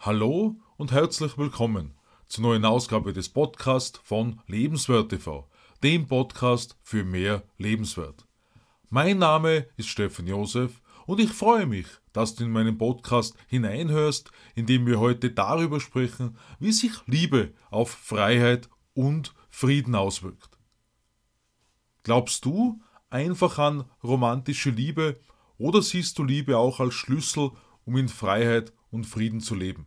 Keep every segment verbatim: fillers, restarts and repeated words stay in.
Hallo und herzlich willkommen zur neuen Ausgabe des Podcasts von Lebenswert T V, dem Podcast für mehr Lebenswert. Mein Name ist Stefan Josef und ich freue mich, dass du in meinen Podcast hineinhörst, in dem wir heute darüber sprechen, wie sich Liebe auf Freiheit und Frieden auswirkt. Glaubst du einfach an romantische Liebe oder siehst du Liebe auch als Schlüssel, um in Freiheit und Frieden zu leben?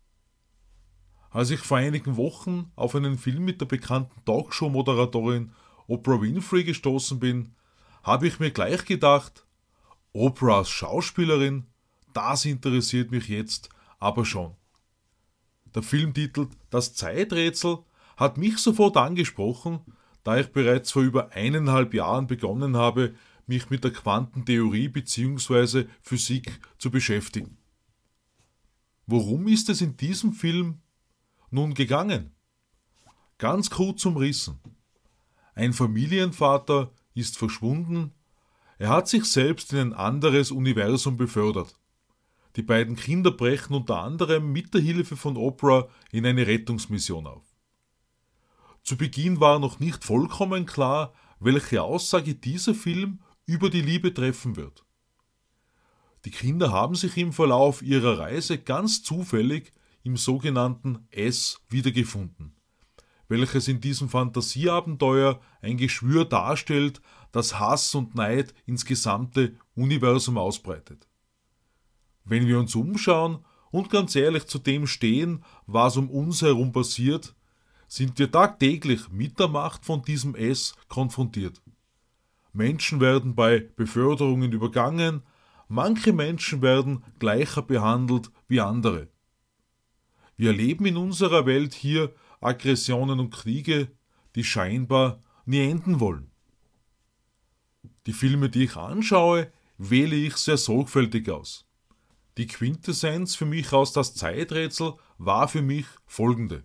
Als ich vor einigen Wochen auf einen Film mit der bekannten Talkshow-Moderatorin Oprah Winfrey gestoßen bin, habe ich mir gleich gedacht, Oprah als Schauspielerin, das interessiert mich jetzt aber schon. Der Filmtitel Das Zeiträtsel hat mich sofort angesprochen, da ich bereits vor über eineinhalb Jahren begonnen habe, mich mit der Quantentheorie bzw. Physik zu beschäftigen. Worum ist es in diesem Film nun gegangen? Ganz kurz umrissen. Ein Familienvater ist verschwunden, er hat sich selbst in ein anderes Universum befördert. Die beiden Kinder brechen unter anderem mit der Hilfe von Oprah in eine Rettungsmission auf. Zu Beginn war noch nicht vollkommen klar, welche Aussage dieser Film über die Liebe treffen wird. Die Kinder haben sich im Verlauf ihrer Reise ganz zufällig im sogenannten S wiedergefunden, welches in diesem Fantasieabenteuer ein Geschwür darstellt, das Hass und Neid ins gesamte Universum ausbreitet. Wenn wir uns umschauen und ganz ehrlich zu dem stehen, was um uns herum passiert, sind wir tagtäglich mit der Macht von diesem S konfrontiert. Menschen werden bei Beförderungen übergangen, manche Menschen werden gleicher behandelt wie andere. Wir erleben in unserer Welt hier Aggressionen und Kriege, die scheinbar nie enden wollen. Die Filme, die ich anschaue, wähle ich sehr sorgfältig aus. Die Quintessenz für mich aus Das Zeiträtsel war für mich folgende.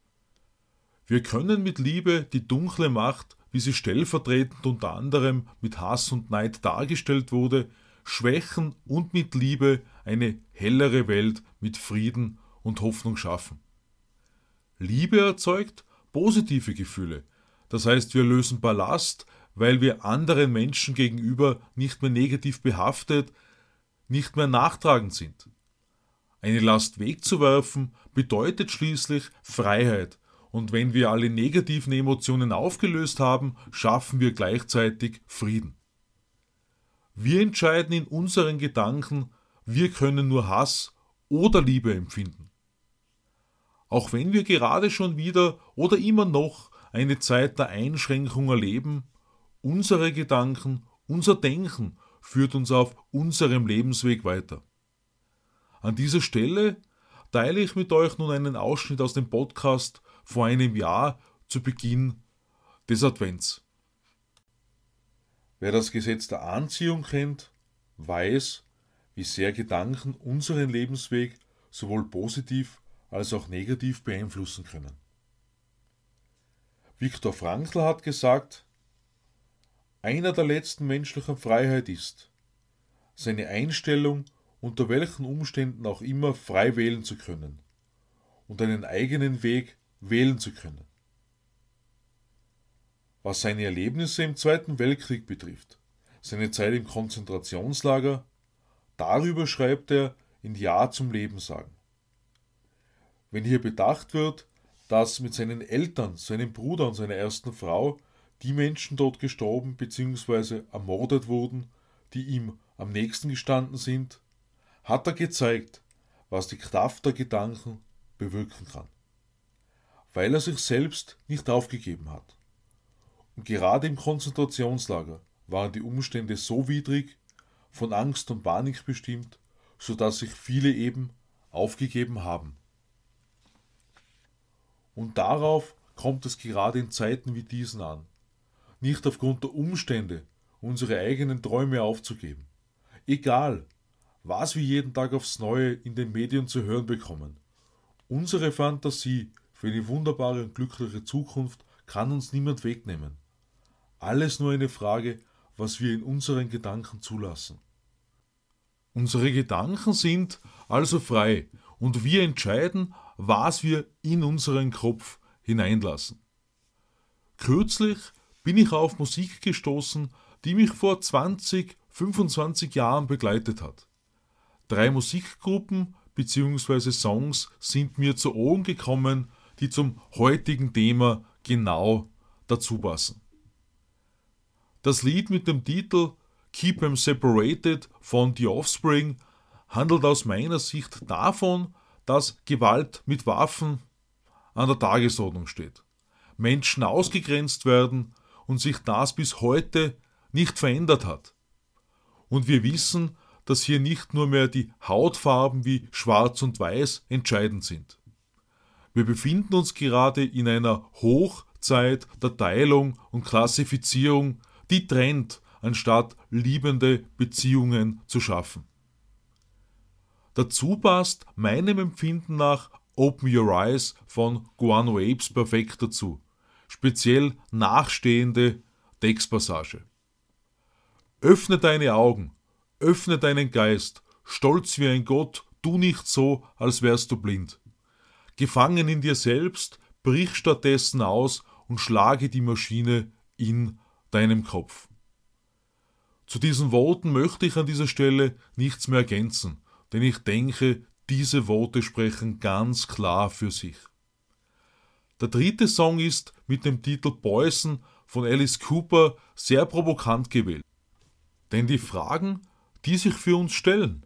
Wir können mit Liebe die dunkle Macht, wie sie stellvertretend unter anderem mit Hass und Neid dargestellt wurde, schwächen und mit Liebe eine hellere Welt mit Frieden und Hoffnung schaffen. Liebe erzeugt positive Gefühle. Das heißt, wir lösen Ballast, weil wir anderen Menschen gegenüber nicht mehr negativ behaftet, nicht mehr nachtragend sind. Eine Last wegzuwerfen bedeutet schließlich Freiheit. Und wenn wir alle negativen Emotionen aufgelöst haben, schaffen wir gleichzeitig Frieden. Wir entscheiden in unseren Gedanken, wir können nur Hass oder Liebe empfinden. Auch wenn wir gerade schon wieder oder immer noch eine Zeit der Einschränkung erleben, unsere Gedanken, unser Denken führt uns auf unserem Lebensweg weiter. An dieser Stelle teile ich mit euch nun einen Ausschnitt aus dem Podcast vor einem Jahr zu Beginn des Advents. Wer das Gesetz der Anziehung kennt, weiß, wie sehr Gedanken unseren Lebensweg sowohl positiv als auch negativ beeinflussen können. Viktor Frankl hat gesagt, einer der letzten menschlichen Freiheit ist, seine Einstellung unter welchen Umständen auch immer frei wählen zu können und einen eigenen Weg wählen zu können. Was seine Erlebnisse im Zweiten Weltkrieg betrifft, seine Zeit im Konzentrationslager, darüber schreibt er in Ja zum Leben sagen. Wenn hier bedacht wird, dass mit seinen Eltern, seinem Bruder und seiner ersten Frau die Menschen dort gestorben bzw. ermordet wurden, die ihm am nächsten gestanden sind, hat er gezeigt, was die Kraft der Gedanken bewirken kann. Weil er sich selbst nicht aufgegeben hat. Und gerade im Konzentrationslager waren die Umstände so widrig, von Angst und Panik bestimmt, sodass sich viele eben aufgegeben haben. Und darauf kommt es gerade in Zeiten wie diesen an, nicht aufgrund der Umstände unsere eigenen Träume aufzugeben. Egal, was wir jeden Tag aufs Neue in den Medien zu hören bekommen. Unsere Fantasie für eine wunderbare und glückliche Zukunft kann uns niemand wegnehmen. Alles nur eine Frage, was wir in unseren Gedanken zulassen. Unsere Gedanken sind also frei und wir entscheiden, was wir in unseren Kopf hineinlassen. Kürzlich bin ich auf Musik gestoßen, die mich vor zwanzig, fünfundzwanzig Jahren begleitet hat. Drei Musikgruppen bzw. Songs sind mir zu Ohren gekommen, die zum heutigen Thema genau dazu passen. Das Lied mit dem Titel Keep 'em Separated von The Offspring handelt aus meiner Sicht davon, dass Gewalt mit Waffen an der Tagesordnung steht, Menschen ausgegrenzt werden und sich das bis heute nicht verändert hat. Und wir wissen, dass hier nicht nur mehr die Hautfarben wie Schwarz und Weiß entscheidend sind. Wir befinden uns gerade in einer Hochzeit der Teilung und Klassifizierung, die trennt, anstatt liebende Beziehungen zu schaffen. Dazu passt meinem Empfinden nach Open Your Eyes von Guano Apes perfekt dazu, speziell nachstehende Textpassage. Öffne deine Augen, öffne deinen Geist, stolz wie ein Gott, tu nicht so, als wärst du blind. Gefangen in dir selbst, brich stattdessen aus und schlage die Maschine in deinem Kopf. Zu diesen Worten möchte ich an dieser Stelle nichts mehr ergänzen, denn ich denke, diese Worte sprechen ganz klar für sich. Der dritte Song ist mit dem Titel Poison von Alice Cooper sehr provokant gewählt. Denn die Fragen, die sich für uns stellen: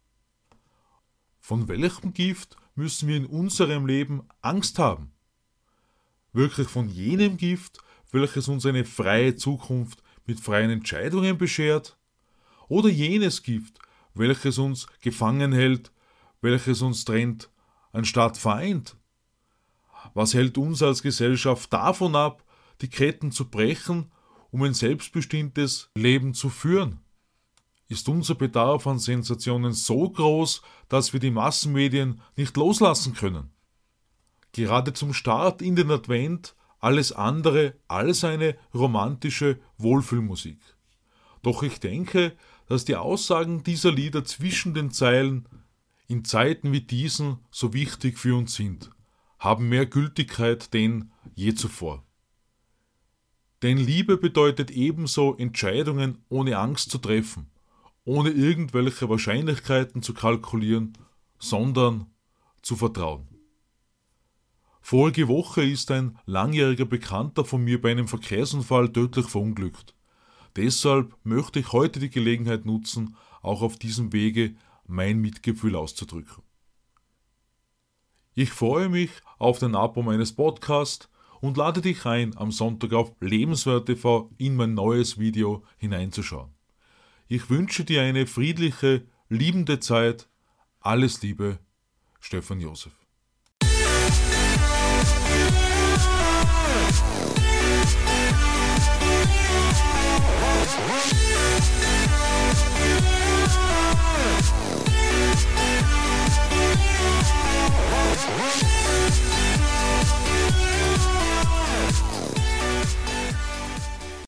Von welchem Gift müssen wir in unserem Leben Angst haben? Wirklich von jenem Gift, welches uns eine freie Zukunft mit freien Entscheidungen beschert? Oder jenes Gift, welches uns gefangen hält, welches uns trennt, anstatt vereint? Was hält uns als Gesellschaft davon ab, die Ketten zu brechen, um ein selbstbestimmtes Leben zu führen? Ist unser Bedarf an Sensationen so groß, dass wir die Massenmedien nicht loslassen können? Gerade zum Start in den Advent alles andere als eine romantische Wohlfühlmusik. Doch ich denke, dass die Aussagen dieser Lieder zwischen den Zeilen in Zeiten wie diesen so wichtig für uns sind, haben mehr Gültigkeit denn je zuvor. Denn Liebe bedeutet ebenso, Entscheidungen ohne Angst zu treffen, ohne irgendwelche Wahrscheinlichkeiten zu kalkulieren, sondern zu vertrauen. Vorige Woche ist ein langjähriger Bekannter von mir bei einem Verkehrsunfall tödlich verunglückt. Deshalb möchte ich heute die Gelegenheit nutzen, auch auf diesem Wege mein Mitgefühl auszudrücken. Ich freue mich auf den Abo meines Podcasts und lade dich ein, am Sonntag auf Lebenswert T V in mein neues Video hineinzuschauen. Ich wünsche dir eine friedliche, liebende Zeit. Alles Liebe, Stefan Josef.